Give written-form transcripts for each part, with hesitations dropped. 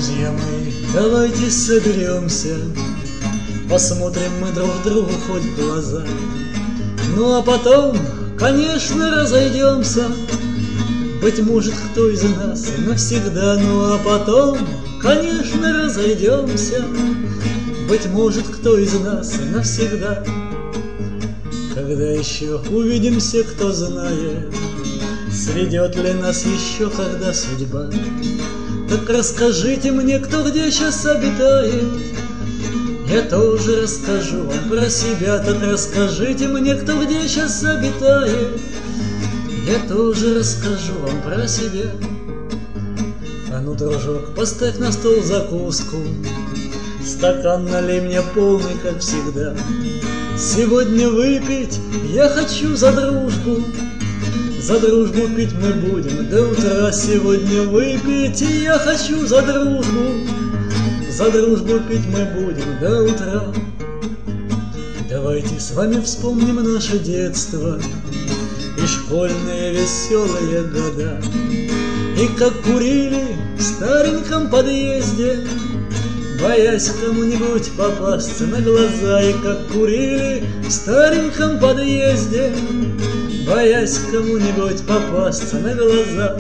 Друзья мои, давайте соберемся, посмотрим мы друг другу хоть в глаза. Ну а потом, конечно, разойдемся. Быть может, кто из нас навсегда. Ну а потом, конечно, разойдемся. Быть может, кто из нас навсегда. Когда еще увидимся, кто знает, сведет ли нас еще когда судьба. Так расскажите мне, кто где сейчас обитает, я тоже расскажу вам про себя. Так расскажите мне, кто где сейчас обитает, я тоже расскажу вам про себя. А ну, дружок, поставь на стол закуску, стакан налей мне полный, как всегда. Сегодня выпить я хочу за дружбу. За дружбу пить мы будем до утра. Сегодня выпить я хочу за дружбу. За дружбу пить мы будем до утра. Давайте с вами вспомним наше детство и школьные веселые года. И как курили в стареньком подъезде, боясь кому-нибудь попасться на глаза. И как курили в стареньком подъезде, боясь кому-нибудь попасться на глаза.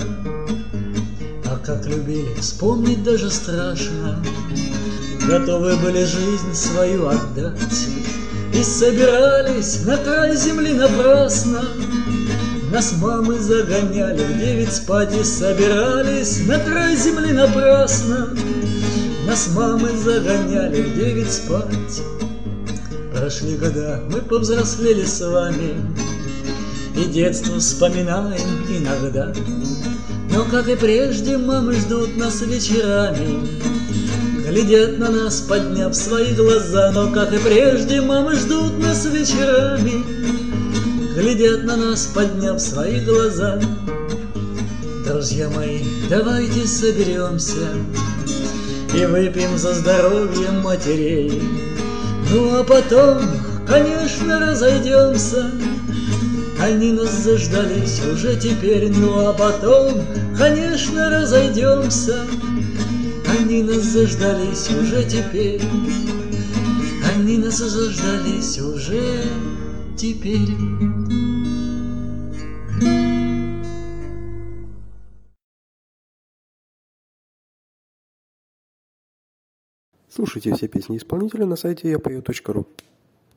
А как любили, вспомнить даже страшно, готовы были жизнь свою отдать. И собирались на край земли напрасно, нас мамы загоняли в 9 спать. И собирались на край земли напрасно, нас мамы загоняли в 9 спать. Прошли года, мы повзрослели с вами, и детство вспоминаем иногда. Но, как и прежде, мамы ждут нас вечерами, глядят на нас, подняв свои глаза. Но, как и прежде, мамы ждут нас вечерами, глядят на нас, подняв свои глаза. Друзья мои, давайте соберемся и выпьем за здоровье матерей. Ну а потом, конечно, разойдемся. Они нас заждались уже теперь. Ну а потом, конечно, разойдемся. Они нас заждались уже теперь. Они нас заждались уже теперь. Слушайте все песни исполнителя на сайте yapою.ru.